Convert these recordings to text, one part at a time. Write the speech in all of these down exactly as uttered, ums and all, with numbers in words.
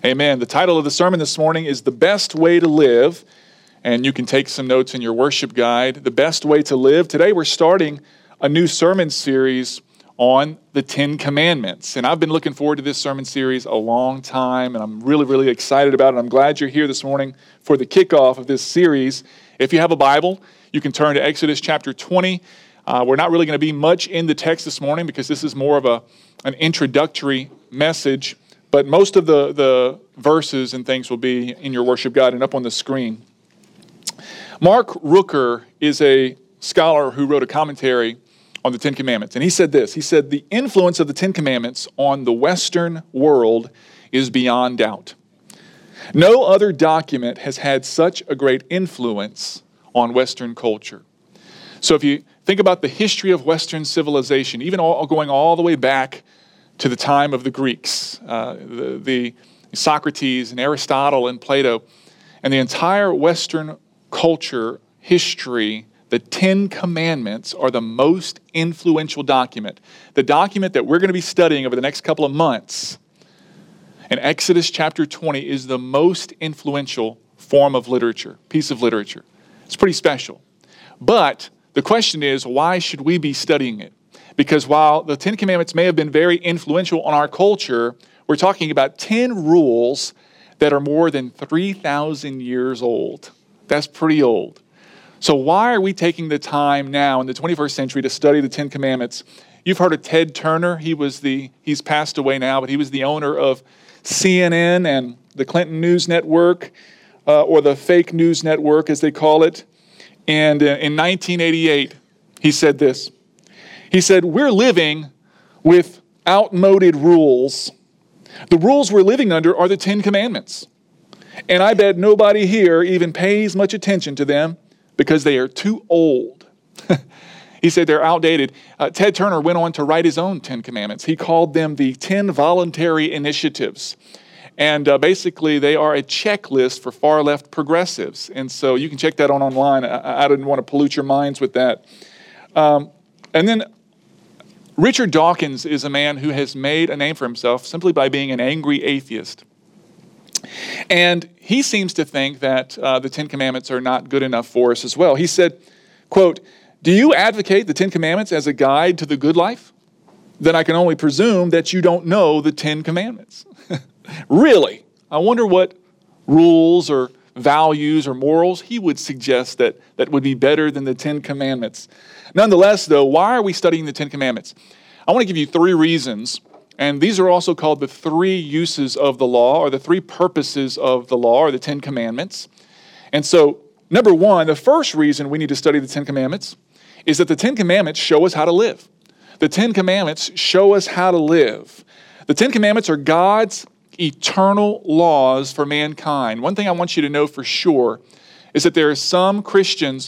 Amen. The title of the sermon this morning is The Best Way to Live, and you can take some notes in your worship guide. The Best Way to Live. Today we're starting a new sermon series on the Ten Commandments, and I've been looking forward to this sermon series a long time, and I'm really, really excited about it. I'm glad you're here this morning for the kickoff of this series. If you have a Bible, you can turn to Exodus chapter twenty. Uh, we're not really going to be much in the text this morning because this is more of a an introductory message. But most of the, the verses and things will be in your worship guide and up on the screen. Mark Rooker is a scholar who wrote a commentary on the Ten Commandments. And he said this. He said, the influence of the Ten Commandments on the Western world is beyond doubt. No other document has had such a great influence on Western culture. So if you think about the history of Western civilization, even all, going all the way back to the time of the Greeks, uh, the, the Socrates and Aristotle and Plato, and the entire Western culture history, the Ten Commandments are the most influential document. The document that we're going to be studying over the next couple of months in Exodus chapter twenty is the most influential form of literature, piece of literature. It's pretty special. But the question is, why should we be studying it? Because while the Ten Commandments may have been very influential on our culture, we're talking about ten rules that are more than three thousand years old. That's pretty old. So why are we taking the time now in the twenty-first century to study the Ten Commandments? You've heard of Ted Turner. He was the, he's passed away now, but he was the owner of C N N and the Clinton News Network, uh, or the Fake News Network as they call it. And uh, in nineteen eighty-eight, he said this. He said, we're living with outmoded rules. The rules we're living under are the Ten Commandments. And I bet nobody here even pays much attention to them because they are too old. He said they're outdated. Uh, Ted Turner went on to write his own Ten Commandments. He called them the Ten Voluntary Initiatives. And uh, basically, they are a checklist for far-left progressives. And so you can check that on online. I, I didn't want to pollute your minds with that. Um, and then Richard Dawkins is a man who has made a name for himself simply by being an angry atheist. And he seems to think that uh, the Ten Commandments are not good enough for us as well. He said, quote, do you advocate the Ten Commandments as a guide to the good life? Then I can only presume that you don't know the Ten Commandments. Really? I wonder what rules or values or morals he would suggest that, that would be better than the Ten Commandments. Nonetheless, though, why are we studying the Ten Commandments? I want to give you three reasons, and these are also called the three uses of the law, or the three purposes of the law, or the Ten Commandments. And so, number one, the first reason we need to study the Ten Commandments is that the Ten Commandments show us how to live. The Ten Commandments show us how to live. The Ten Commandments are God's eternal laws for mankind. One thing I want you to know for sure is that there are some Christians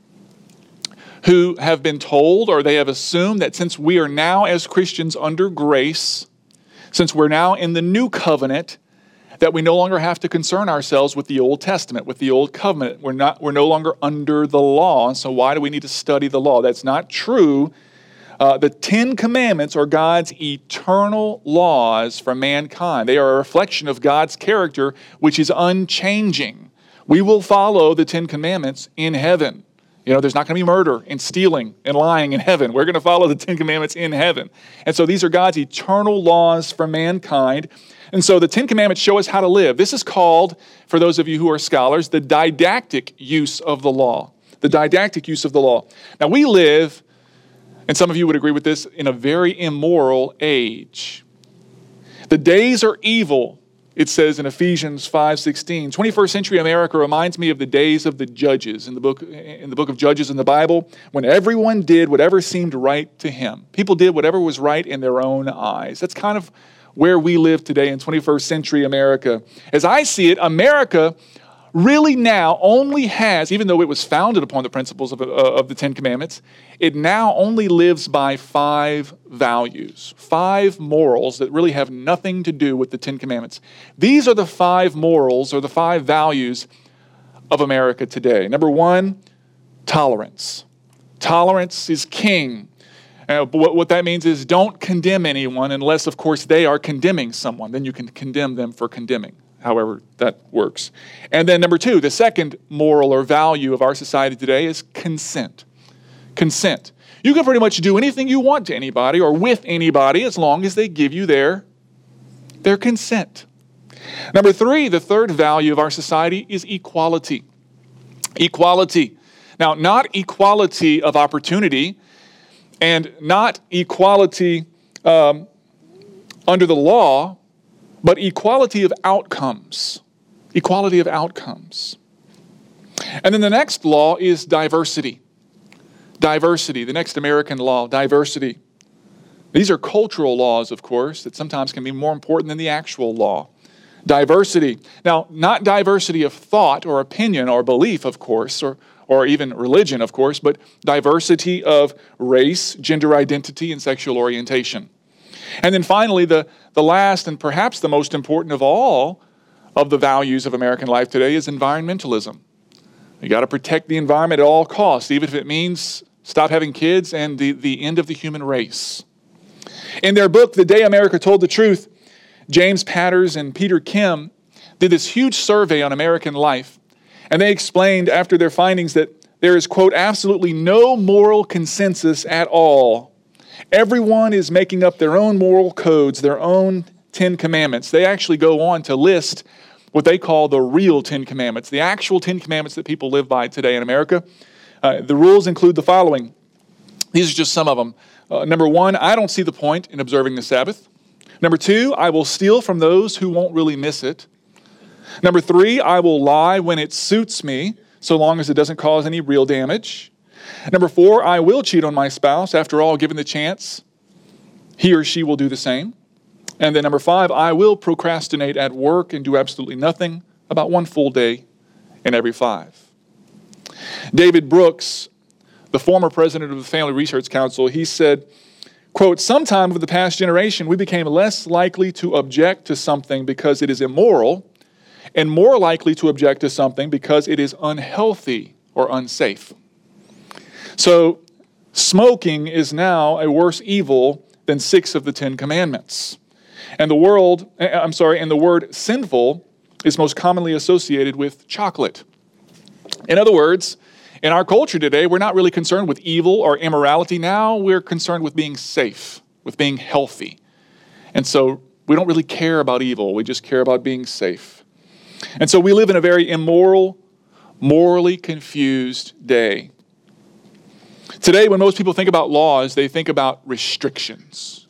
who have been told, or they have assumed, that since we are now as Christians under grace, since we're now in the new covenant, that we no longer have to concern ourselves with the Old Testament, with the Old Covenant. We're not, we're no longer under the law, and so why do we need to study the law? That's not true. Uh, the Ten Commandments are God's eternal laws for mankind. They are a reflection of God's character, which is unchanging. We will follow the Ten Commandments in heaven. You know, there's not going to be murder and stealing and lying in heaven. We're going to follow the Ten Commandments in heaven. And so these are God's eternal laws for mankind. And so the Ten Commandments show us how to live. This is called, for those of you who are scholars, the didactic use of the law. The didactic use of the law. Now we live, and some of you would agree with this, in a very immoral age. The days are evil, it says in Ephesians five sixteen. twenty-first century America reminds me of the days of the judges in the book in the book of Judges in the Bible, when everyone did whatever seemed right to him. People did whatever was right in their own eyes. That's kind of where we live today in twenty-first century America. As I see it, America really now only has, even though it was founded upon the principles of, uh, of the Ten Commandments, it now only lives by five values, five morals that really have nothing to do with the Ten Commandments. These are the five morals or the five values of America today. Number one, tolerance. Tolerance is king. Uh, but what, what that means is don't condemn anyone unless, of course, they are condemning someone. Then you can condemn them for condemning, however that works. And then number two, the second moral or value of our society today is consent. Consent. You can pretty much do anything you want to anybody or with anybody as long as they give you their, their consent. Number three, the third value of our society is equality. Equality. Now, not equality of opportunity and not equality um, under the law, but equality of outcomes. Equality of outcomes. And then the next law is diversity. Diversity, the next American law, diversity. These are cultural laws, of course, that sometimes can be more important than the actual law. Diversity. Now, not diversity of thought or opinion or belief, of course, or, or even religion, of course, but diversity of race, gender identity, and sexual orientation. And then finally, the, the last and perhaps the most important of all of the values of American life today is environmentalism. You got to protect the environment at all costs, even if it means stop having kids and the, the end of the human race. In their book, The Day America Told the Truth, James Patters and Peter Kim did this huge survey on American life, and they explained after their findings that there is, quote, absolutely no moral consensus at all. Everyone is making up their own moral codes, their own Ten Commandments. They actually go on to list what they call the real Ten Commandments, the actual Ten Commandments that people live by today in America. Uh, the rules include the following. These are just some of them. Uh, number one, I don't see the point in observing the Sabbath. Number two, I will steal from those who won't really miss it. Number three, I will lie when it suits me, so long as it doesn't cause any real damage. Number four, I will cheat on my spouse. After all, given the chance, he or she will do the same. And then number five, I will procrastinate at work and do absolutely nothing about one full day in every five. David Brooks, the former president of the Family Research Council, he said, quote, sometime over the past generation, we became less likely to object to something because it is immoral and more likely to object to something because it is unhealthy or unsafe. So smoking is now a worse evil than six of the Ten Commandments. And the world, I'm sorry, and the word sinful is most commonly associated with chocolate. In other words, in our culture today, we're not really concerned with evil or immorality. Now we're concerned with being safe, with being healthy. And so we don't really care about evil. We just care about being safe. And so we live in a very immoral, morally confused day. Today, when most people think about laws, they think about restrictions.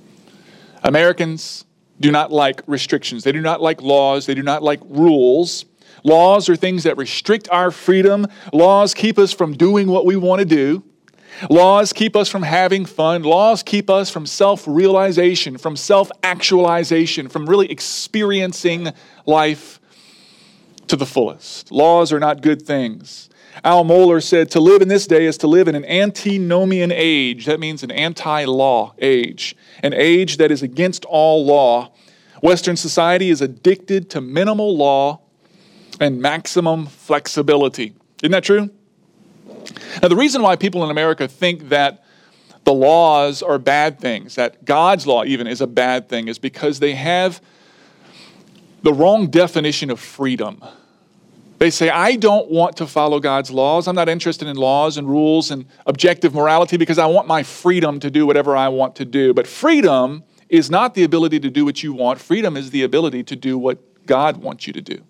Americans do not like restrictions. They do not like laws. They do not like rules. Laws are things that restrict our freedom. Laws keep us from doing what we want to do. Laws keep us from having fun. Laws keep us from self-realization, from self-actualization, from really experiencing life to the fullest. Laws are not good things. Al Mohler said, to live in this day is to live in an antinomian age. That means an anti-law age, an age that is against all law. Western society is addicted to minimal law and maximum flexibility. Isn't that true? Now, the reason why people in America think that the laws are bad things, that God's law even is a bad thing, is because they have the wrong definition of freedom. They say, I don't want to follow God's laws. I'm not interested in laws and rules and objective morality because I want my freedom to do whatever I want to do. But freedom is not the ability to do what you want. Freedom is the ability to do what God wants you to do.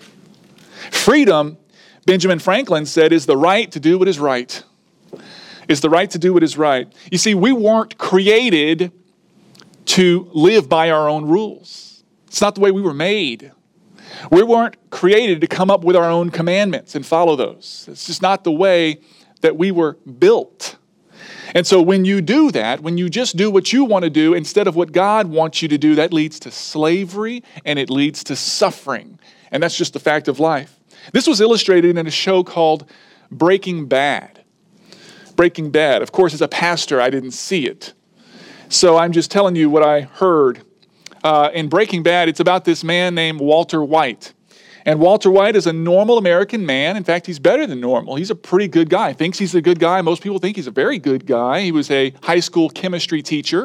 Freedom, Benjamin Franklin said, is the right to do what is right. Is the right to do what is right. You see, we weren't created to live by our own rules. It's not the way we were made. We weren't created to come up with our own commandments and follow those. It's just not the way that we were built. And so when you do that, when you just do what you want to do instead of what God wants you to do, that leads to slavery and it leads to suffering. And that's just the fact of life. This was illustrated in a show called Breaking Bad. Breaking Bad. Of course, as a pastor, I didn't see it. So I'm just telling you what I heard. Uh, in Breaking Bad, it's about this man named Walter White. And Walter White is a normal American man. In fact, he's better than normal. He's a pretty good guy. Thinks he's a good guy. Most people think he's a very good guy. He was a high school chemistry teacher.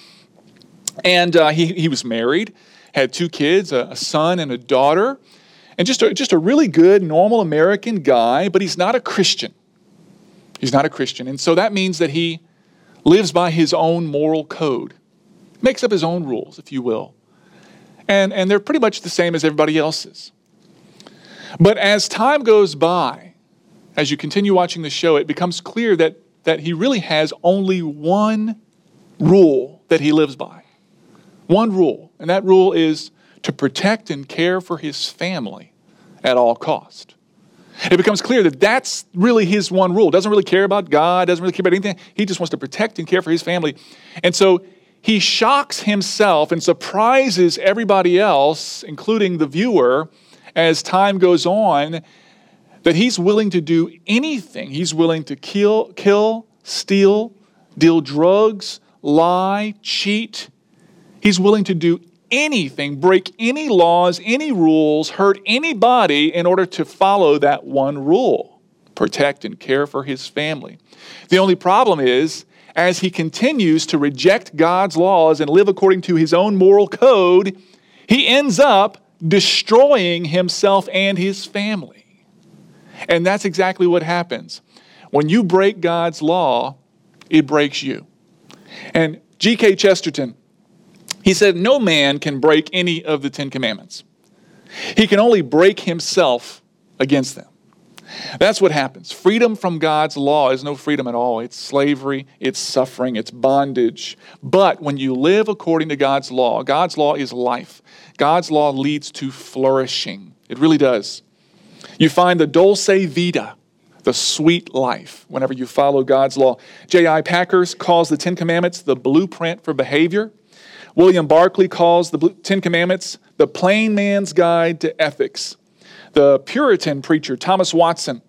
And uh, he, he was married, had two kids, a, a son and a daughter. And just a, just a really good, normal American guy, but he's not a Christian. He's not a Christian. And so that means that he lives by his own moral code. Makes up his own rules, if you will. And, and they're pretty much the same as everybody else's. But as time goes by, as you continue watching the show, it becomes clear that, that he really has only one rule that he lives by. One rule. And that rule is to protect and care for his family at all cost. It becomes clear that that's really his one rule. Doesn't really care about God, doesn't really care about anything. He just wants to protect and care for his family. And so he shocks himself and surprises everybody else, including the viewer, as time goes on, that he's willing to do anything. He's willing to kill, kill, steal, deal drugs, lie, cheat. He's willing to do anything, break any laws, any rules, hurt anybody in order to follow that one rule, protect and care for his family. The only problem is, as he continues to reject God's laws and live according to his own moral code, he ends up destroying himself and his family. And that's exactly what happens. When you break God's law, it breaks you. And G K Chesterton, he said, no man can break any of the Ten Commandments. He can only break himself against them. That's what happens. Freedom from God's law is no freedom at all. It's slavery, it's suffering, it's bondage. But when you live according to God's law, God's law is life. God's law leads to flourishing. It really does. You find the dulce vita, the sweet life, whenever you follow God's law. J I Packer calls the Ten Commandments the blueprint for behavior. William Barclay calls the Ten Commandments the plain man's guide to ethics. The Puritan preacher, Thomas Watson,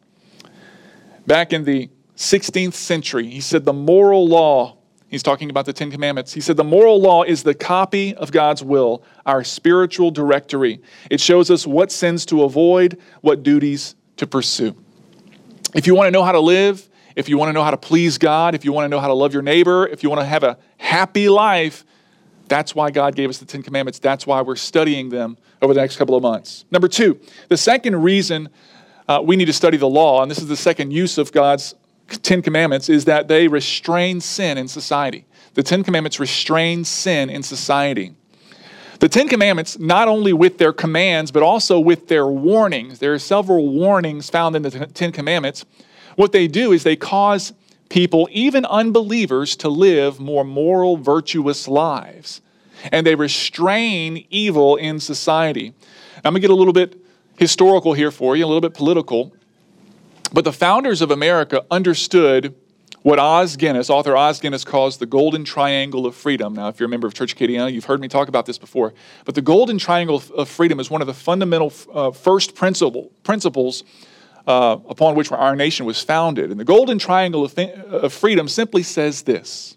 back in the sixteenth century, he said the moral law, he's talking about the Ten Commandments, he said the moral law is the copy of God's will, our spiritual directory. It shows us what sins to avoid, what duties to pursue. If you want to know how to live, if you want to know how to please God, if you want to know how to love your neighbor, if you want to have a happy life, that's why God gave us the Ten Commandments. That's why we're studying them over the next couple of months. Number two, the second reason uh, we need to study the law, and this is the second use of God's Ten Commandments, is that they restrain sin in society. The Ten Commandments restrain sin in society. The Ten Commandments, not only with their commands, but also with their warnings. There are several warnings found in the Ten Commandments. What they do is they cause people, even unbelievers, to live more moral, virtuous lives. And they restrain evil in society. I'm going to get a little bit historical here for you, a little bit political. But the founders of America understood what Os Guinness, author Os Guinness, calls the Golden Triangle of Freedom. Now, if you're a member of Church Acadiana, you've heard me talk about this before. But the Golden Triangle of Freedom is one of the fundamental uh, first principle, principles uh, upon which our nation was founded. And the Golden Triangle of, of Freedom simply says this.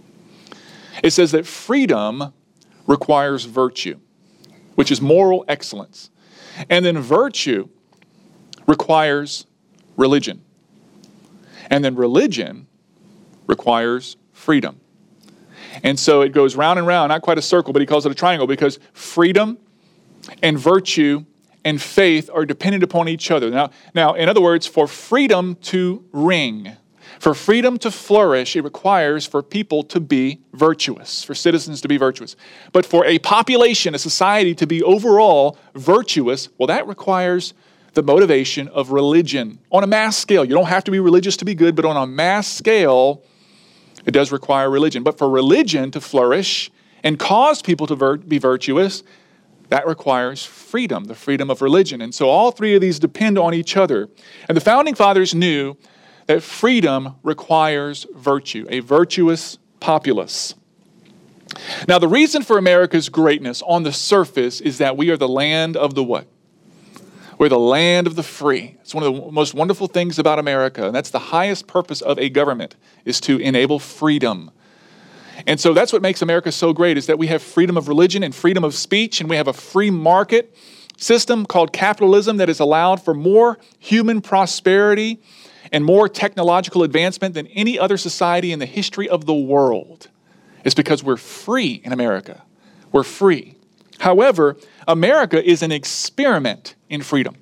It says that freedom requires virtue, which is moral excellence. And then virtue requires religion. And then religion requires freedom. And so it goes round and round, not quite a circle, but he calls it a triangle, because freedom and virtue and faith are dependent upon each other. Now, now, in other words, for freedom to ring, for freedom to flourish, it requires for people to be virtuous, for citizens to be virtuous. But for a population, a society to be overall virtuous, well, that requires the motivation of religion on a mass scale. You don't have to be religious to be good, but on a mass scale, it does require religion. But for religion to flourish and cause people to vir- be virtuous, that requires freedom, the freedom of religion. And so all three of these depend on each other. And the Founding Fathers knew that freedom requires virtue, a virtuous populace. Now, the reason for America's greatness on the surface is that we are the land of the what? We're the land of the free. It's one of the most wonderful things about America, and that's the highest purpose of a government, is to enable freedom. And so that's what makes America so great, is that we have freedom of religion and freedom of speech, and we have a free market system called capitalism that has allowed for more human prosperity and more technological advancement than any other society in the history of the world. It's because we're free in America. We're free. However, America is an experiment in freedom.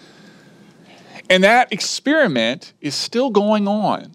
And that experiment is still going on.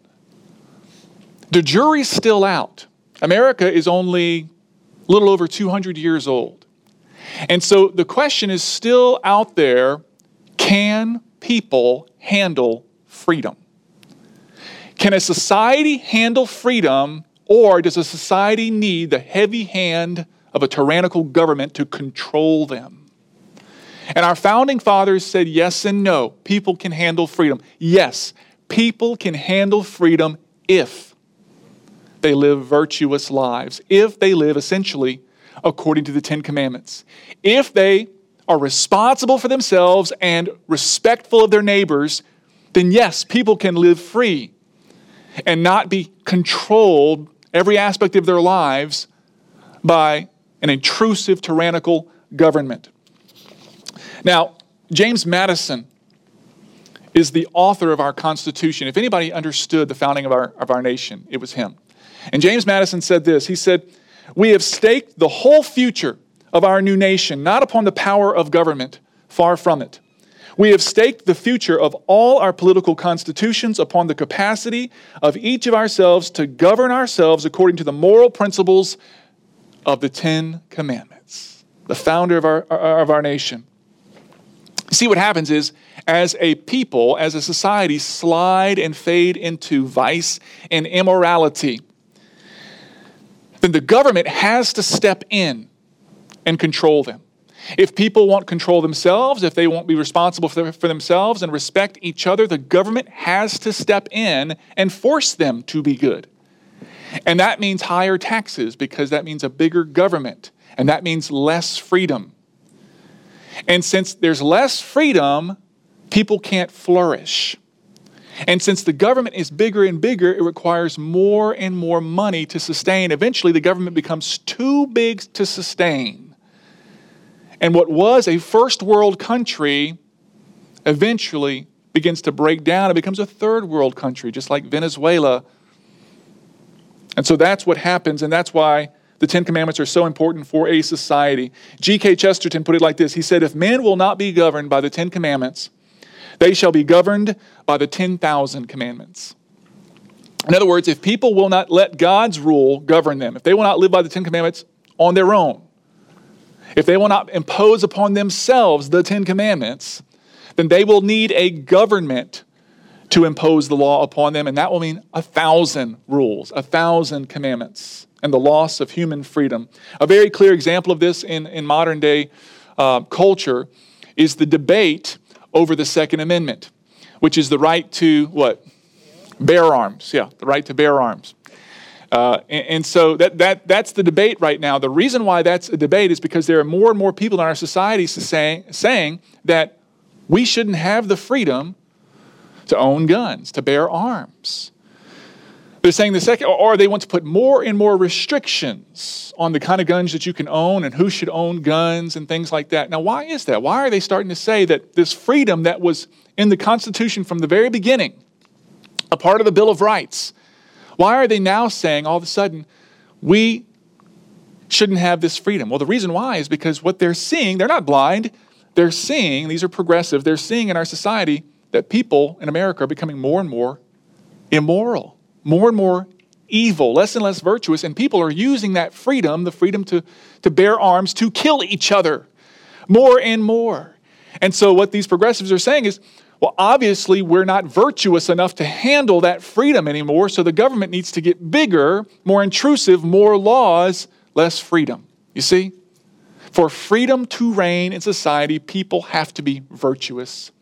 The jury's still out. America is only a little over two hundred years old. And so the question is still out there, can people handle freedom? Can a society handle freedom, or does a society need the heavy hand of a tyrannical government to control them? And our founding fathers said yes and no. People can handle freedom. Yes, people can handle freedom if they live virtuous lives, if they live essentially according to the Ten Commandments, if they are responsible for themselves and respectful of their neighbors, then yes, people can live free and not be controlled every aspect of their lives by an intrusive, tyrannical government. Now, James Madison is the author of our Constitution. If anybody understood the founding of our, of our nation, it was him. And James Madison said this. He said, "We have staked the whole future of our new nation, not upon the power of government, far from it. We have staked the future of all our political constitutions upon the capacity of each of ourselves to govern ourselves according to the moral principles of the Ten Commandments." The founder of our, of our nation. See, what happens is, as a people, as a society, slide and fade into vice and immorality, then the government has to step in and control them. If people won't control themselves, if they won't be responsible for, for themselves and respect each other, the government has to step in and force them to be good. And that means higher taxes, because that means a bigger government, and that means less freedom. And since there's less freedom, people can't flourish. And since the government is bigger and bigger, it requires more and more money to sustain. Eventually, the government becomes too big to sustain. And what was a first world country eventually begins to break down. It becomes a third world country, just like Venezuela. And so that's what happens, and that's why the Ten Commandments are so important for a society. G K Chesterton put it like this. He said, "If men will not be governed by the Ten Commandments, they shall be governed by the ten thousand commandments." In other words, if people will not let God's rule govern them, if they will not live by the Ten Commandments on their own, if they will not impose upon themselves the Ten Commandments, then they will need a government to impose the law upon them, and that will mean a thousand rules, a thousand commandments, and the loss of human freedom. A very clear example of this in, in modern day uh, culture is the debate over the Second Amendment, which is the right to what? Bear arms. Yeah, the right to bear arms. Uh, and, and so that that that's the debate right now. The reason why that's a debate is because there are more and more people in our society saying, saying that we shouldn't have the freedom to own guns, to bear arms. They're saying the second, or they want to put more and more restrictions on the kind of guns that you can own and who should own guns and things like that. Now, why is that? Why are they starting to say that this freedom that was in the Constitution from the very beginning, a part of the Bill of Rights, why are they now saying all of a sudden we shouldn't have this freedom? Well, the reason why is because what they're seeing, they're not blind, they're seeing, these are progressive, they're seeing in our society that people in America are becoming more and more immoral, more and more evil, less and less virtuous, and people are using that freedom, the freedom to, to bear arms, to kill each other more and more. And so what these progressives are saying is, well, obviously we're not virtuous enough to handle that freedom anymore, so the government needs to get bigger, more intrusive, more laws, less freedom. You see? For freedom to reign in society, people have to be virtuous.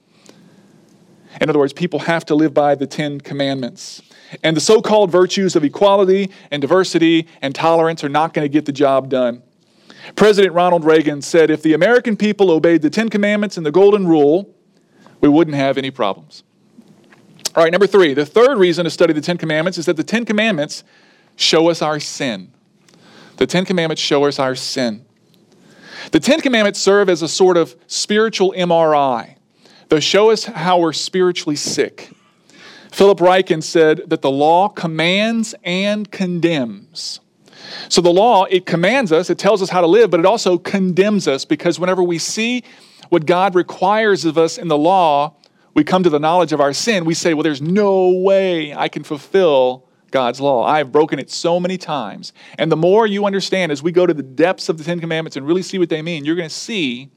In other words, people have to live by the Ten Commandments. And the so-called virtues of equality and diversity and tolerance are not going to get the job done. President Ronald Reagan said, if the American people obeyed the Ten Commandments and the Golden Rule, we wouldn't have any problems. All right, number three, the third reason to study the Ten Commandments is that the Ten Commandments show us our sin. The Ten Commandments show us our sin. The Ten Commandments serve as a sort of spiritual M R I. They show us how we're spiritually sick. Philip Ryken said that the law commands and condemns. So the law, it commands us, it tells us how to live, but it also condemns us, because whenever we see what God requires of us in the law, we come to the knowledge of our sin. We say, well, there's no way I can fulfill God's law. I have broken it so many times. And the more you understand, as we go to the depths of the Ten Commandments and really see what they mean, you're going to see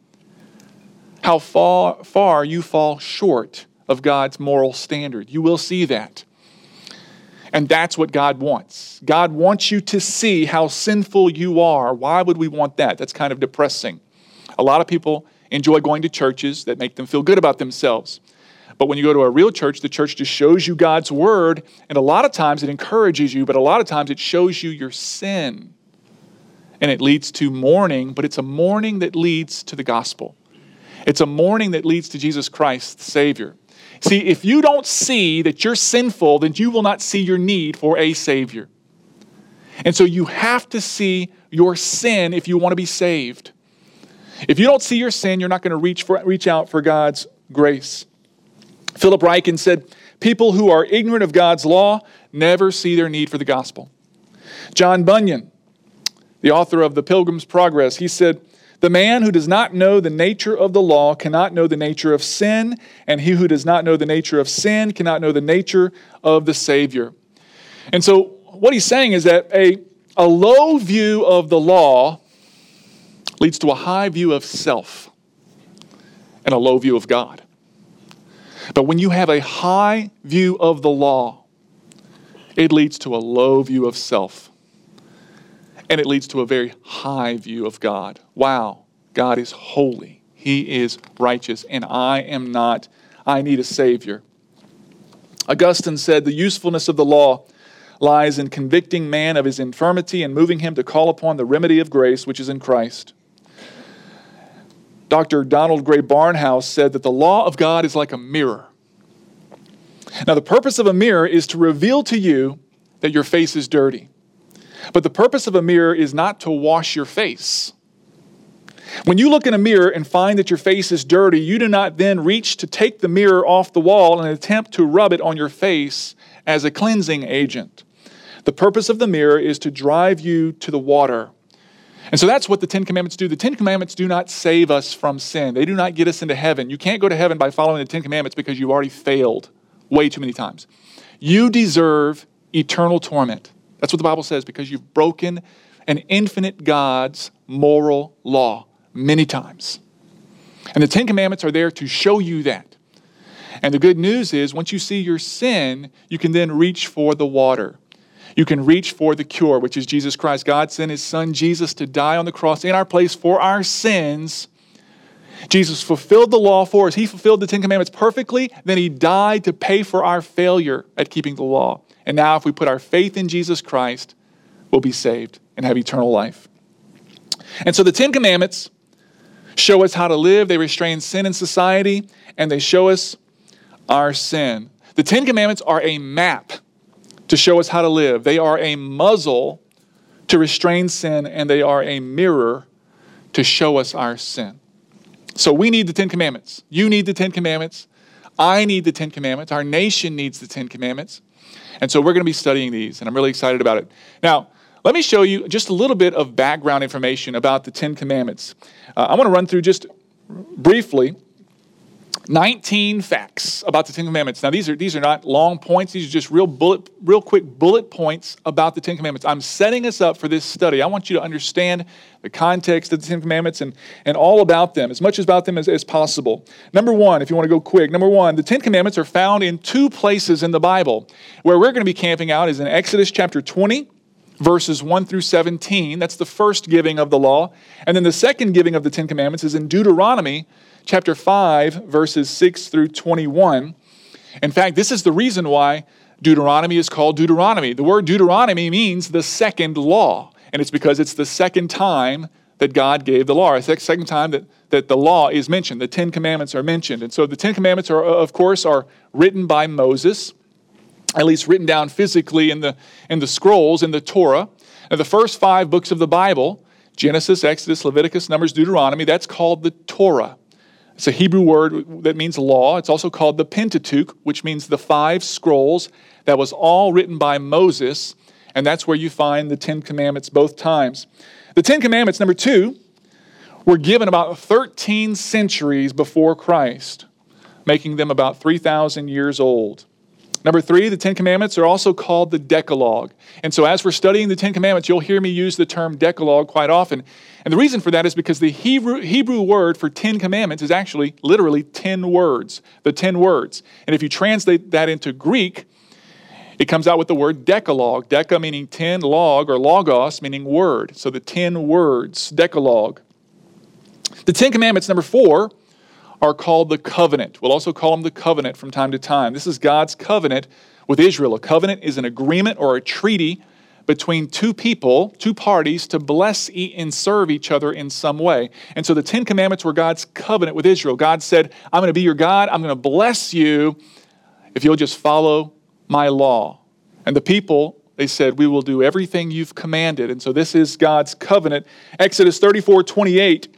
how far, far you fall short of God's moral standard. You will see that. And that's what God wants. God wants you to see how sinful you are. Why would we want that? That's kind of depressing. A lot of people enjoy going to churches that make them feel good about themselves. But when you go to a real church, the church just shows you God's word, and a lot of times it encourages you, but a lot of times it shows you your sin. And it leads to mourning, but it's a mourning that leads to the gospel. It's a mourning that leads to Jesus Christ, the Savior. See, if you don't see that you're sinful, then you will not see your need for a Savior. And so you have to see your sin if you want to be saved. If you don't see your sin, you're not going to reach for, reach out for God's grace. Philip Ryken said, people who are ignorant of God's law never see their need for the gospel. John Bunyan, the author of The Pilgrim's Progress, he said, the man who does not know the nature of the law cannot know the nature of sin, and he who does not know the nature of sin cannot know the nature of the Savior. And so what he's saying is that a, a low view of the law leads to a high view of self and a low view of God. But when you have a high view of the law, it leads to a low view of self. And it leads to a very high view of God. Wow, God is holy. He is righteous, and I am not. I need a Savior. Augustine said, the usefulness of the law lies in convicting man of his infirmity and moving him to call upon the remedy of grace which is in Christ. Doctor Donald Gray Barnhouse said that the law of God is like a mirror. Now, the purpose of a mirror is to reveal to you that your face is dirty. But the purpose of a mirror is not to wash your face. When you look in a mirror and find that your face is dirty, you do not then reach to take the mirror off the wall and attempt to rub it on your face as a cleansing agent. The purpose of the mirror is to drive you to the water. And so that's what the Ten Commandments do. The Ten Commandments do not save us from sin. They do not get us into heaven. You can't go to heaven by following the Ten Commandments because you've already failed way too many times. You deserve eternal torment. That's what the Bible says, because you've broken an infinite God's moral law many times. And the Ten Commandments are there to show you that. And the good news is, once you see your sin, you can then reach for the water. You can reach for the cure, which is Jesus Christ. God sent His Son, Jesus, to die on the cross in our place for our sins. Jesus fulfilled the law for us. He fulfilled the Ten Commandments perfectly. Then He died to pay for our failure at keeping the law. And now if we put our faith in Jesus Christ, we'll be saved and have eternal life. And so the Ten Commandments show us how to live. They restrain sin in society, and they show us our sin. The Ten Commandments are a map to show us how to live. They are a muzzle to restrain sin, and they are a mirror to show us our sin. So we need the Ten Commandments. You need the Ten Commandments. I need the Ten Commandments. Our nation needs the Ten Commandments. And so we're going to be studying these, and I'm really excited about it. Now, let me show you just a little bit of background information about the Ten Commandments. Uh, I want to run through just briefly nineteen facts about the Ten Commandments. Now, these are these are not long points. These are just real bullet, real quick bullet points about the Ten Commandments. I'm setting us up for this study. I want you to understand the context of the Ten Commandments and, and all about them, as much about them as, as possible. Number one, if you want to go quick, number one, the Ten Commandments are found in two places in the Bible. Where we're going to be camping out is in Exodus chapter twenty, verses one through seventeen. That's the first giving of the law. And then the second giving of the Ten Commandments is in Deuteronomy chapter five, verses six through twenty-one. In fact, this is the reason why Deuteronomy is called Deuteronomy. The word Deuteronomy means the second law. And it's because it's the second time that God gave the law. It's the second time that, that the law is mentioned. The Ten Commandments are mentioned. And so the Ten Commandments are, of course, are written by Moses, at least written down physically in the, in the scrolls, in the Torah. And the first five books of the Bible, Genesis, Exodus, Leviticus, Numbers, Deuteronomy. That's called the Torah. It's a Hebrew word that means law. It's also called the Pentateuch, which means the five scrolls. That was all written by Moses, and that's where you find the Ten Commandments both times. The Ten Commandments, number two, were given about thirteen centuries before Christ, making them about three thousand years old. Number three, the Ten Commandments are also called the Decalogue. And so as we're studying the Ten Commandments, you'll hear me use the term Decalogue quite often. And the reason for that is because the Hebrew, Hebrew word for Ten Commandments is actually literally ten words, the ten words. And if you translate that into Greek, it comes out with the word Decalogue. Deca meaning ten, log or logos meaning word. So the ten words, Decalogue. The Ten Commandments, number four, are called the covenant. We'll also call them the covenant from time to time. This is God's covenant with Israel. A covenant is an agreement or a treaty between two people, two parties, to bless and serve each other in some way. And so the Ten Commandments were God's covenant with Israel. God said, I'm going to be your God. I'm going to bless you if you'll just follow my law. And the people, they said, we will do everything you've commanded. And so this is God's covenant. Exodus thirty-four twenty-eight.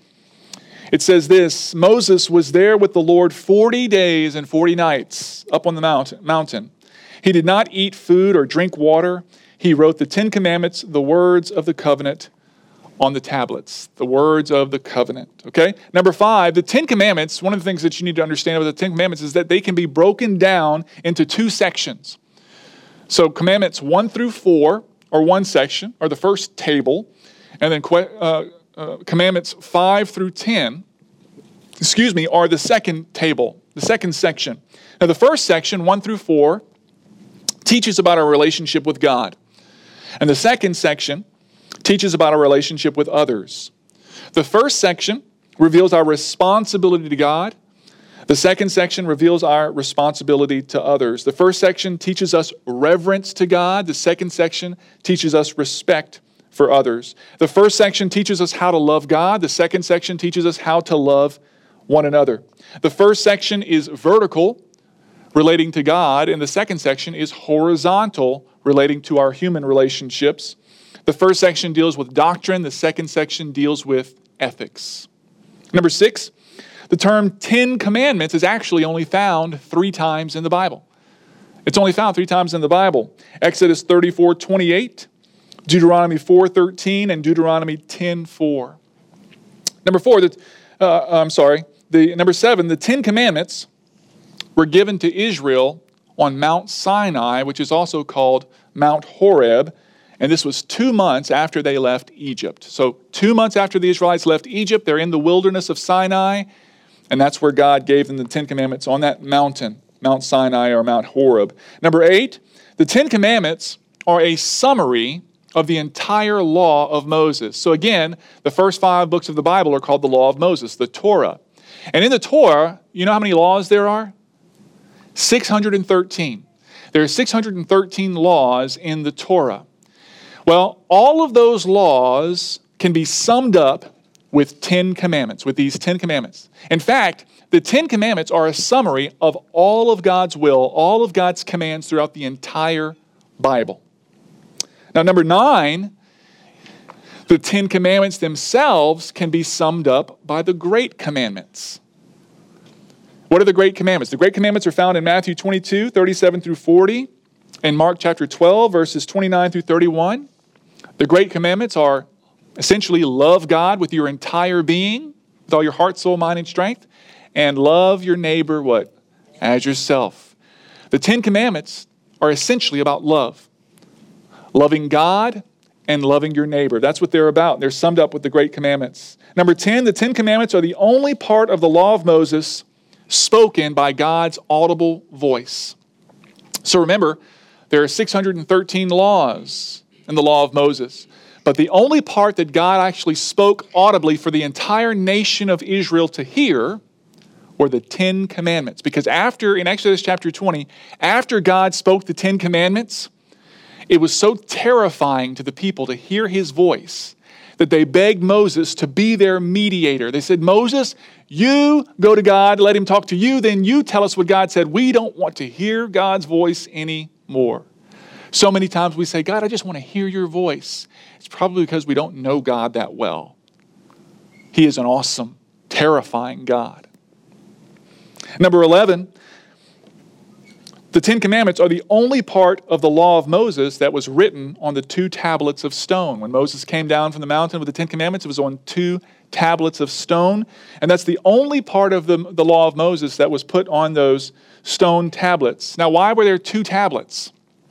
It says this, Moses was there with the Lord forty days and forty nights up on the mountain. He did not eat food or drink water. He wrote the Ten Commandments, the words of the covenant, on the tablets. The words of the covenant. Okay? Number five, the Ten Commandments, one of the things that you need to understand about the Ten Commandments is that they can be broken down into two sections. So commandments one through four are one section, or the first table, and then uh, Uh, commandments five through ten, excuse me, are the second table, the second section. Now the first section, one through four, teaches about our relationship with God. And the second section teaches about our relationship with others. The first section reveals our responsibility to God. The second section reveals our responsibility to others. The first section teaches us reverence to God. The second section teaches us respect for others. The first section teaches us how to love God. The second section teaches us how to love one another. The first section is vertical, relating to God, and the second section is horizontal, relating to our human relationships. The first section deals with doctrine. The second section deals with ethics. Number six, the term Ten Commandments is actually only found three times in the Bible. It's only found three times in the Bible. Exodus thirty-four twenty-eight, Deuteronomy four thirteen, and Deuteronomy ten four. Number four, the, uh, I'm sorry, the number seven, the Ten Commandments were given to Israel on Mount Sinai, which is also called Mount Horeb, and this was two months after they left Egypt. So two months after the Israelites left Egypt, they're in the wilderness of Sinai, and that's where God gave them the Ten Commandments on that mountain, Mount Sinai or Mount Horeb. Number eight, the Ten Commandments are a summary of the entire law of Moses. So again, the first five books of the Bible are called the law of Moses, the Torah. And in the Torah, you know how many laws there are? six hundred thirteen. There are six hundred thirteen laws in the Torah. Well, all of those laws can be summed up with Ten Commandments, with these Ten Commandments. In fact, the Ten Commandments are a summary of all of God's will, all of God's commands throughout the entire Bible. Now, number nine, the Ten Commandments themselves can be summed up by the Great Commandments. What are the Great Commandments? The Great Commandments are found in Matthew twenty-two, thirty-seven through forty, and Mark chapter twelve, verses twenty-nine through thirty-one. The Great Commandments are essentially love God with your entire being, with all your heart, soul, mind, and strength, and love your neighbor, what? As yourself. The Ten Commandments are essentially about love. Loving God and loving your neighbor. That's what they're about. They're summed up with the Great Commandments. Number ten, the Ten Commandments are the only part of the law of Moses spoken by God's audible voice. So remember, there are six hundred thirteen laws in the law of Moses. But the only part that God actually spoke audibly for the entire nation of Israel to hear were the Ten Commandments. Because after, in Exodus chapter twenty, after God spoke the Ten Commandments, it was so terrifying to the people to hear his voice that they begged Moses to be their mediator. They said, Moses, you go to God, let him talk to you, then you tell us what God said. We don't want to hear God's voice anymore. So many times we say, God, I just want to hear your voice. It's probably because we don't know God that well. He is an awesome, terrifying God. Number eleven, the Ten Commandments are the only part of the law of Moses that was written on the two tablets of stone. When Moses came down from the mountain with the Ten Commandments, it was on two tablets of stone. And that's the only part of the, the law of Moses that was put on those stone tablets. Now, why were there two tablets?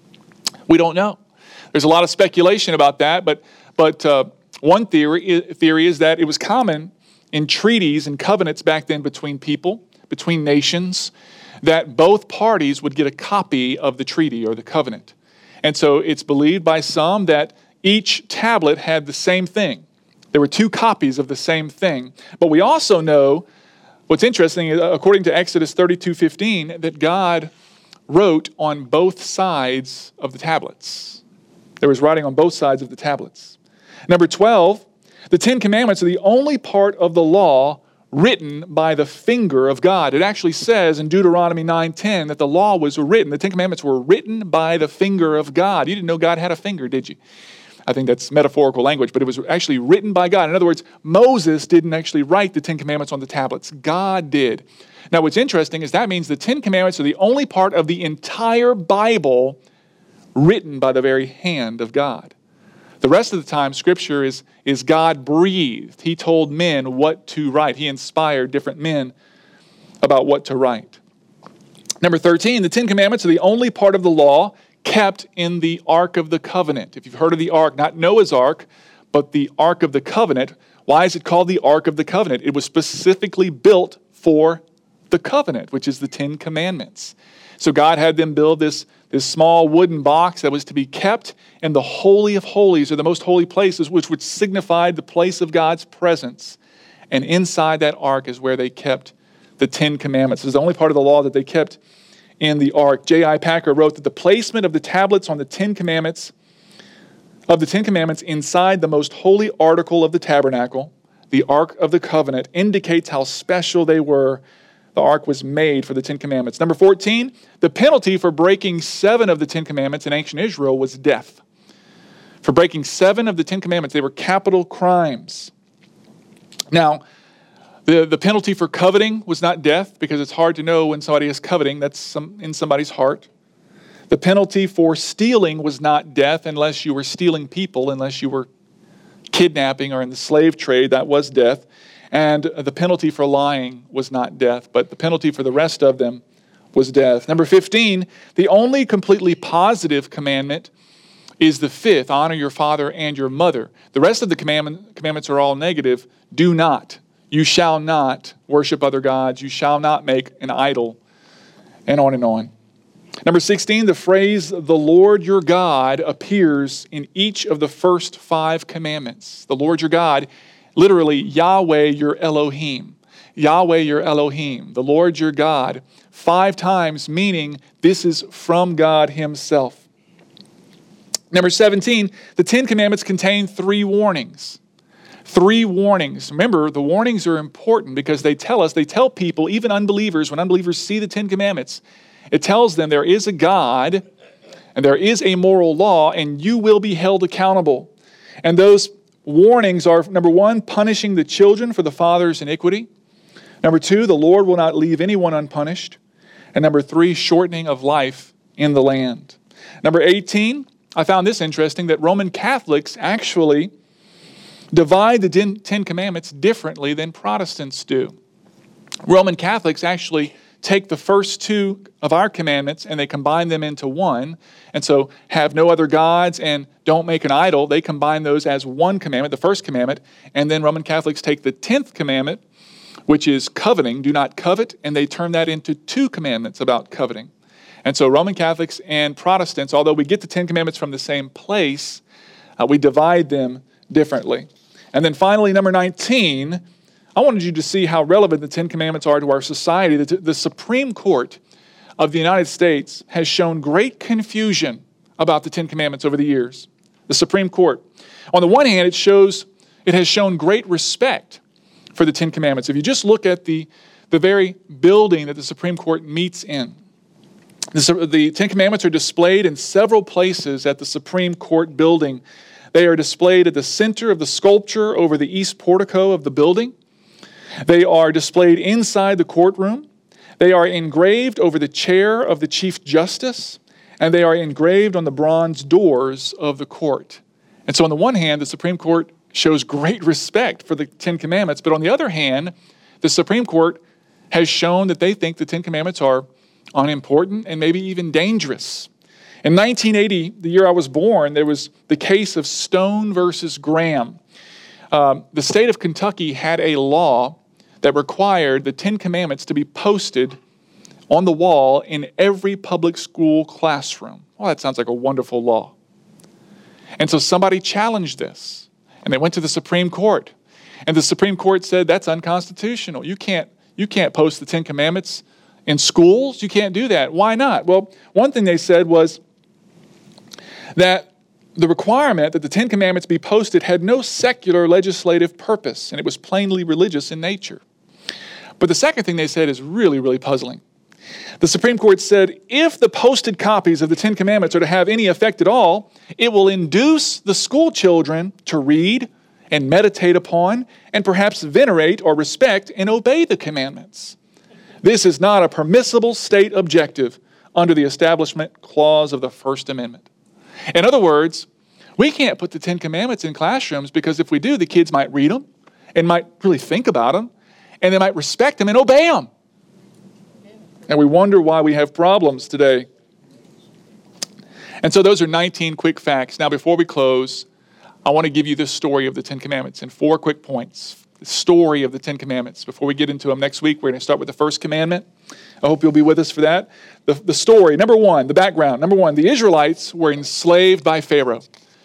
We don't know. There's a lot of speculation about that, but, but uh, one theory, theory is that it was common in treaties and covenants back then between people, between nations, that both parties would get a copy of the treaty or the covenant. And so it's believed by some that each tablet had the same thing. There were two copies of the same thing. But we also know, what's interesting, according to Exodus thirty-two fifteen, that God wrote on both sides of the tablets. There was writing on both sides of the tablets. Number twelve, the Ten Commandments are the only part of the law written by the finger of God. It actually says in Deuteronomy nine ten that the law was written, the Ten Commandments were written by the finger of God. You didn't know God had a finger, did you? I think that's metaphorical language, but it was actually written by God. In other words, Moses didn't actually write the Ten Commandments on the tablets. God did. Now, what's interesting is that means the Ten Commandments are the only part of the entire Bible written by the very hand of God. The rest of the time, Scripture is, is God-breathed. He told men what to write. He inspired different men about what to write. Number thirteen, the Ten Commandments are the only part of the law kept in the Ark of the Covenant. If you've heard of the Ark, not Noah's Ark, but the Ark of the Covenant, why is it called the Ark of the Covenant? It was specifically built for the covenant, which is the Ten Commandments. So God had them build this, this small wooden box that was to be kept in the Holy of Holies, or the most holy places, which would signify the place of God's presence. And inside that ark is where they kept the Ten Commandments. It was the only part of the law that they kept in the ark. J I Packer wrote that the placement of the tablets on the Ten Commandments, of the Ten Commandments inside the most holy article of the tabernacle, the Ark of the Covenant, indicates how special they were. The ark was made for the Ten Commandments. Number fourteen, the penalty for breaking seven of the Ten Commandments in ancient Israel was death. For breaking seven of the Ten Commandments, they were capital crimes. Now, the, the penalty for coveting was not death, because it's hard to know when somebody is coveting. That's some, in somebody's heart. The penalty for stealing was not death unless you were stealing people, unless you were kidnapping or in the slave trade. That was death. And the penalty for lying was not death, but the penalty for the rest of them was death. Number fifteen, the only completely positive commandment is the fifth, honor your father and your mother. The rest of the commandment, commandments are all negative. Do not. You shall not worship other gods. You shall not make an idol, and on and on. Number sixteen, the phrase, the Lord your God, appears in each of the first five commandments. The Lord your God, literally, Yahweh your Elohim. Yahweh your Elohim, the Lord your God, five times, meaning this is from God himself. Number seventeen, the Ten Commandments contain three warnings. Three warnings. Remember, the warnings are important because they tell us, they tell people, even unbelievers, when unbelievers see the Ten Commandments, it tells them there is a God and there is a moral law and you will be held accountable. And those warnings are, number one, punishing the children for the father's iniquity. Number two, the Lord will not leave anyone unpunished. And number three, shortening of life in the land. Number eighteen, I found this interesting, that Roman Catholics actually divide the Ten Commandments differently than Protestants do. Roman Catholics actually take the first two of our commandments and they combine them into one. And so have no other gods and don't make an idol. They combine those as one commandment, the first commandment. And then Roman Catholics take the tenth commandment, which is coveting, do not covet, and they turn that into two commandments about coveting. And so Roman Catholics and Protestants, although we get the Ten Commandments from the same place, uh, we divide them differently. And then finally, number nineteen, I wanted you to see how relevant the Ten Commandments are to our society. The, the Supreme Court of the United States has shown great confusion about the Ten Commandments over the years. The Supreme Court. On the one hand, it shows it has shown great respect for the Ten Commandments. If you just look at the, the very building that the Supreme Court meets in, The, the Ten Commandments are displayed in several places at the Supreme Court building. They are displayed at the center of the sculpture over the east portico of the building. They are displayed inside the courtroom. They are engraved over the chair of the Chief Justice, and they are engraved on the bronze doors of the court. And so on the one hand, the Supreme Court shows great respect for the Ten Commandments, but on the other hand, the Supreme Court has shown that they think the Ten Commandments are unimportant and maybe even dangerous. In nineteen eighty, the year I was born, there was the case of Stone versus Graham. Um, the state of Kentucky had a law that required the Ten Commandments to be posted on the wall in every public school classroom. Well, that sounds like a wonderful law. And so somebody challenged this, and they went to the Supreme Court. And the Supreme Court said, that's unconstitutional. You can't, you can't post the Ten Commandments in schools. You can't do that. Why not? Well, one thing they said was that the requirement that the Ten Commandments be posted had no secular legislative purpose, and it was plainly religious in nature. But the second thing they said is really, really puzzling. The Supreme Court said, if the posted copies of the Ten Commandments are to have any effect at all, it will induce the school children to read and meditate upon and perhaps venerate or respect and obey the commandments. This is not a permissible state objective under the Establishment Clause of the First Amendment. In other words, we can't put the Ten Commandments in classrooms because if we do, the kids might read them and might really think about them, and they might respect them and obey them. And we wonder why we have problems today. And so those are nineteen quick facts. Now, before we close, I want to give you the story of the Ten Commandments in four quick points. The story of the Ten Commandments. Before we get into them next week, we're going to start with the first commandment. I hope you'll be with us for that. The, the story, number one, the background. Number one, the Israelites were enslaved by Pharaoh.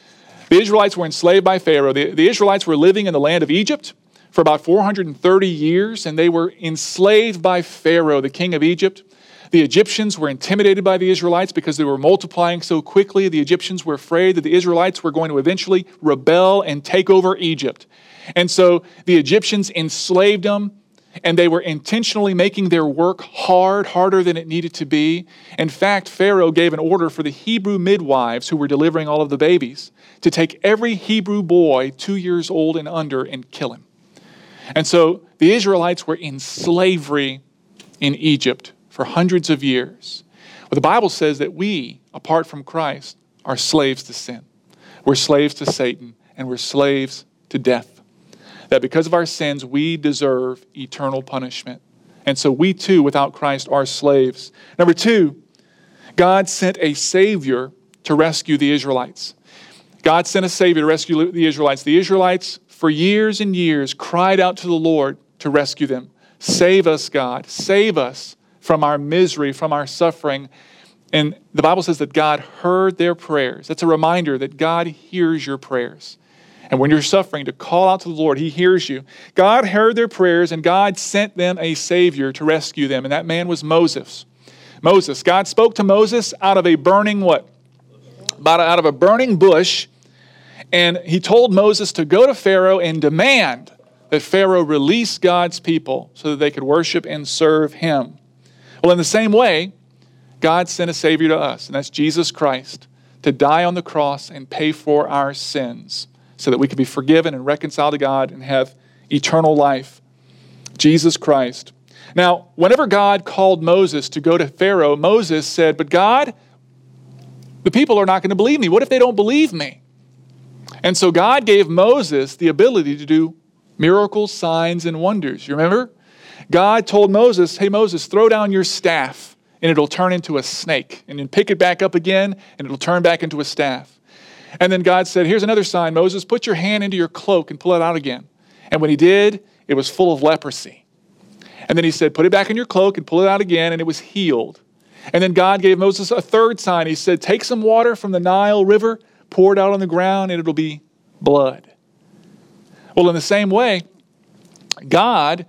The Israelites were enslaved by Pharaoh. The, the Israelites were living in the land of Egypt for about four hundred thirty years, and they were enslaved by Pharaoh, the king of Egypt. The Egyptians were intimidated by the Israelites because they were multiplying so quickly. The Egyptians were afraid that the Israelites were going to eventually rebel and take over Egypt. And so the Egyptians enslaved them, and they were intentionally making their work hard, harder than it needed to be. In fact, Pharaoh gave an order for the Hebrew midwives who were delivering all of the babies to take every Hebrew boy two years old and under and kill him. And so the Israelites were in slavery in Egypt for hundreds of years. Well, the Bible says that we, apart from Christ, are slaves to sin. We're slaves to Satan, and we're slaves to death. That because of our sins, we deserve eternal punishment. And so we too, without Christ, are slaves. Number two, God sent a Savior to rescue the Israelites. God sent a Savior to rescue the Israelites. The Israelites, for years and years, cried out to the Lord to rescue them. Save us, God. Save us from our misery, from our suffering. And the Bible says that God heard their prayers. That's a reminder that God hears your prayers. And when you're suffering, to call out to the Lord, He hears you. God heard their prayers, and God sent them a Savior to rescue them. And that man was Moses. Moses. God spoke to Moses out of a burning what? About out of a burning bush. And He told Moses to go to Pharaoh and demand that Pharaoh release God's people so that they could worship and serve Him. Well, in the same way, God sent a Savior to us, and that's Jesus Christ, to die on the cross and pay for our sins so that we can be forgiven and reconciled to God and have eternal life. Jesus Christ. Now, whenever God called Moses to go to Pharaoh, Moses said, but God, the people are not going to believe me. What if they don't believe me? And so God gave Moses the ability to do miracles, signs, and wonders. You remember? God told Moses, hey, Moses, throw down your staff and it'll turn into a snake. And then pick it back up again and it'll turn back into a staff. And then God said, here's another sign, Moses, put your hand into your cloak and pull it out again. And when he did, it was full of leprosy. And then he said, put it back in your cloak and pull it out again, and it was healed. And then God gave Moses a third sign. He said, take some water from the Nile River, pour it out on the ground, and it'll be blood. Well, in the same way, God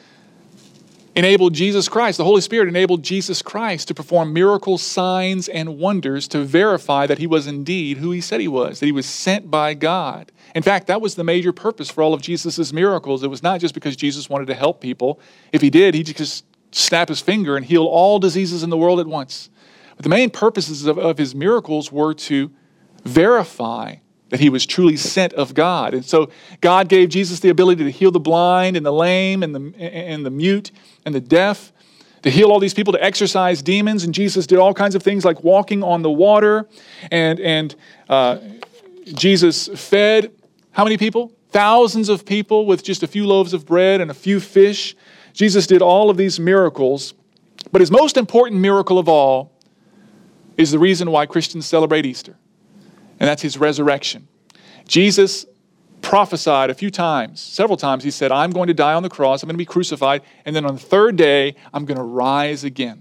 enabled Jesus Christ, the Holy Spirit enabled Jesus Christ to perform miracles, signs, and wonders to verify that He was indeed who He said He was, that He was sent by God. In fact, that was the major purpose for all of Jesus' miracles. It was not just because Jesus wanted to help people. If He did, He'd just snap His finger and heal all diseases in the world at once. But the main purposes of, of his miracles were to verify that he was truly sent of God. And so God gave Jesus the ability to heal the blind and the lame and the, and the mute and the deaf, to heal all these people, to exorcise demons. And Jesus did all kinds of things like walking on the water. And, and uh, Jesus fed how many people? Thousands of people with just a few loaves of bread and a few fish. Jesus did all of these miracles. But his most important miracle of all is the reason why Christians celebrate Easter. And that's his resurrection. Jesus prophesied a few times, several times. He said, I'm going to die on the cross. I'm going to be crucified. And then on the third day, I'm going to rise again.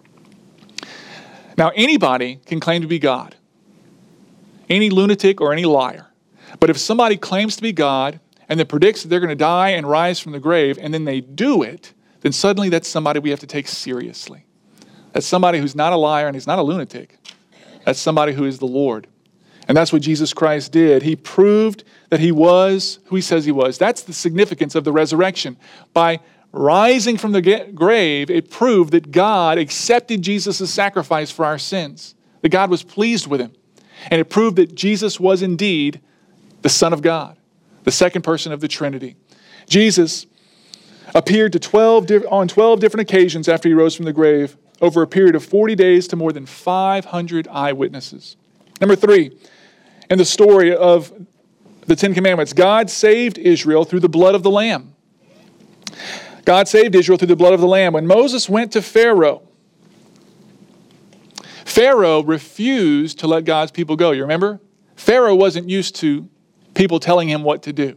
Now, anybody can claim to be God. Any lunatic or any liar. But if somebody claims to be God and then predicts that they're going to die and rise from the grave, and then they do it, then suddenly that's somebody we have to take seriously. That's somebody who's not a liar and he's not a lunatic. That's somebody who is the Lord. And that's what Jesus Christ did. He proved that he was who he says he was. That's the significance of the resurrection. By rising from the grave, it proved that God accepted Jesus' sacrifice for our sins, that God was pleased with him. And it proved that Jesus was indeed the Son of God, the second person of the Trinity. Jesus appeared to twelve on twelve different occasions after he rose from the grave, over a period of forty days to more than five hundred eyewitnesses. Number three, in the story of the Ten Commandments, God saved Israel through the blood of the Lamb. God saved Israel through the blood of the Lamb. When Moses went to Pharaoh, Pharaoh refused to let God's people go. You remember? Pharaoh wasn't used to people telling him what to do.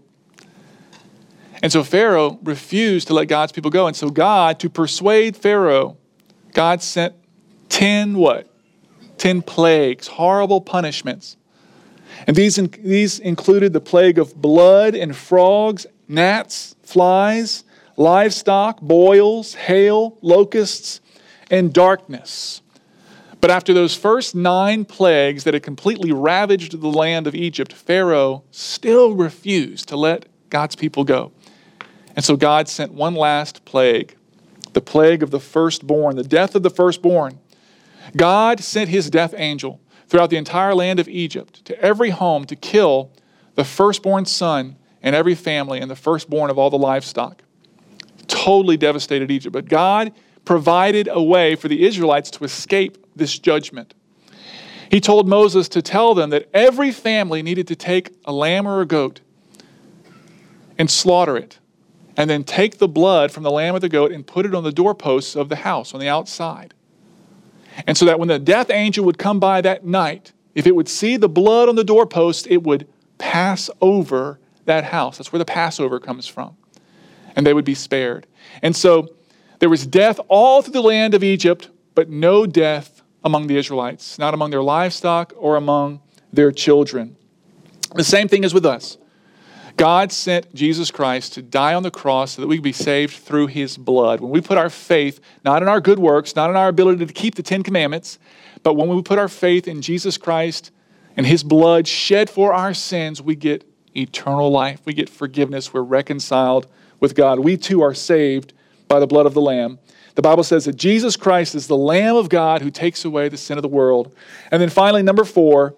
And so Pharaoh refused to let God's people go. And so God, to persuade Pharaoh, God sent ten what? Ten plagues, horrible punishments. And these, these included the plague of blood and frogs, gnats, flies, livestock, boils, hail, locusts, and darkness. But after those first nine plagues that had completely ravaged the land of Egypt, Pharaoh still refused to let God's people go. And so God sent one last plague, the plague of the firstborn, the death of the firstborn. God sent his death angel throughout the entire land of Egypt to every home to kill the firstborn son in every family and the firstborn of all the livestock. Totally devastated Egypt. But God provided a way for the Israelites to escape this judgment. He told Moses to tell them that every family needed to take a lamb or a goat and slaughter it, and then take the blood from the lamb or the goat and put it on the doorposts of the house on the outside. And so that when the death angel would come by that night, if it would see the blood on the doorpost, it would pass over that house. That's where the Passover comes from. And they would be spared. And so there was death all through the land of Egypt, but no death among the Israelites, not among their livestock or among their children. The same thing is with us. God sent Jesus Christ to die on the cross so that we could be saved through his blood. When we put our faith, not in our good works, not in our ability to keep the Ten Commandments, but when we put our faith in Jesus Christ and his blood shed for our sins, we get eternal life. We get forgiveness. We're reconciled with God. We too are saved by the blood of the Lamb. The Bible says that Jesus Christ is the Lamb of God who takes away the sin of the world. And then finally, number four,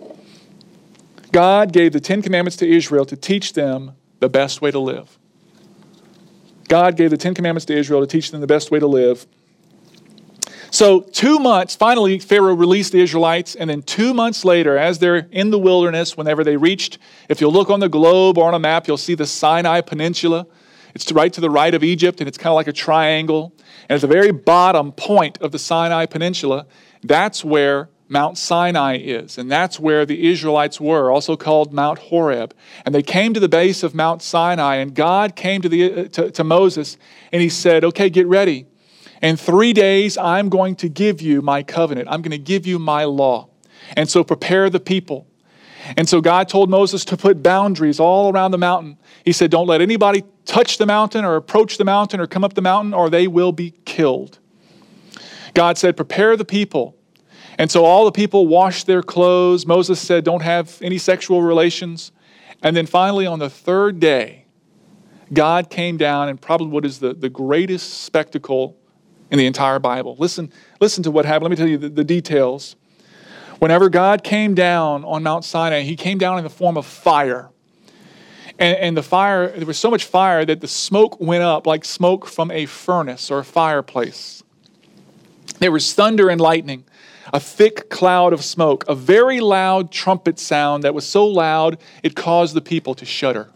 God gave the Ten Commandments to Israel to teach them the best way to live. God gave the Ten Commandments to Israel to teach them the best way to live. So two months, finally, Pharaoh released the Israelites, and then two months later, as they're in the wilderness, whenever they reached, if you'll look on the globe or on a map, you'll see the Sinai Peninsula. It's right to the right of Egypt, and it's kind of like a triangle. And at the very bottom point of the Sinai Peninsula, that's where Mount Sinai is, and that's where the Israelites were, also called Mount Horeb. And they came to the base of Mount Sinai, and God came to, the, to, to Moses, and he said, okay, get ready. In three days, I'm going to give you my covenant. I'm going to give you my law. And so prepare the people. And so God told Moses to put boundaries all around the mountain. He said, don't let anybody touch the mountain or approach the mountain or come up the mountain, or they will be killed. God said, prepare the people. And so all the people washed their clothes. Moses said, don't have any sexual relations. And then finally, on the third day, God came down, and probably what is the, the greatest spectacle in the entire Bible. Listen, listen to what happened. Let me tell you the, the details. Whenever God came down on Mount Sinai, he came down in the form of fire. And, and the fire, there was so much fire that the smoke went up like smoke from a furnace or a fireplace. There was thunder and lightning, a thick cloud of smoke, a very loud trumpet sound that was so loud it caused the people to shudder.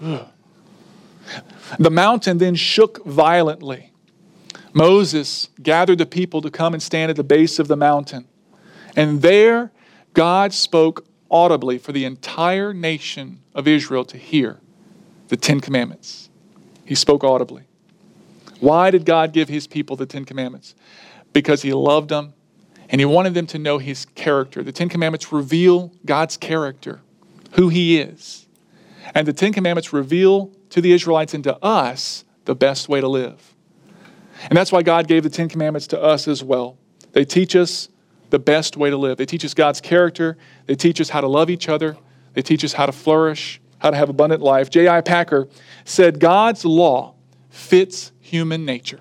The mountain then shook violently. Moses gathered the people to come and stand at the base of the mountain. And there, God spoke audibly for the entire nation of Israel to hear the Ten Commandments. He spoke audibly. Why did God give his people the Ten Commandments? Because he loved them and he wanted them to know his character. The Ten Commandments reveal God's character, who he is. And the Ten Commandments reveal to the Israelites and to us the best way to live. And that's why God gave the Ten Commandments to us as well. They teach us the best way to live. They teach us God's character. They teach us how to love each other. They teach us how to flourish, how to have abundant life. J I Packer said, God's law fits human nature.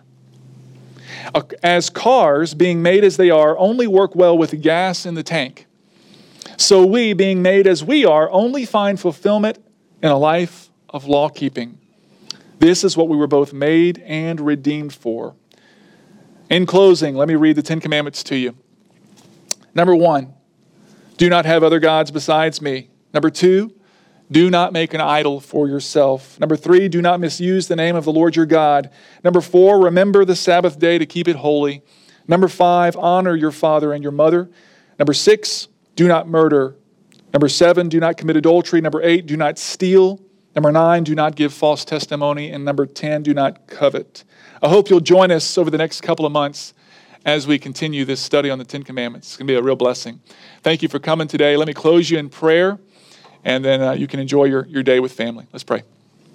As cars, being made as they are, only work well with the gas in the tank, so we, being made as we are, only find fulfillment in a life of law-keeping. This is what we were both made and redeemed for. In closing, let me read the Ten Commandments to you. Number one, do not have other gods besides me. Number two, do not make an idol for yourself. Number three, do not misuse the name of the Lord your God. Number four, remember the Sabbath day to keep it holy. Number five, honor your father and your mother. Number six, do not murder. Number seven, do not commit adultery. Number eight, do not steal. Number nine, do not give false testimony. And number ten, do not covet. I hope you'll join us over the next couple of months as we continue this study on the Ten Commandments. It's going to be a real blessing. Thank you for coming today. Let me close you in prayer, and then uh, you can enjoy your, your day with family. Let's pray.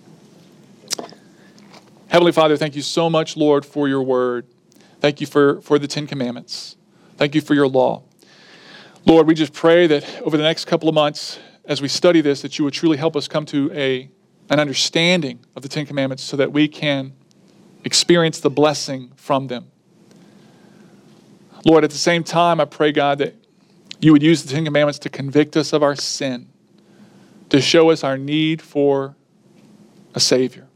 Heavenly Father, thank you so much, Lord, for your word. Thank you for, for the Ten Commandments. Thank you for your law. Lord, we just pray that over the next couple of months, as we study this, that you would truly help us come to a, an understanding of the Ten Commandments so that we can experience the blessing from them. Lord, at the same time, I pray, God, that you would use the Ten Commandments to convict us of our sin, to show us our need for a Savior.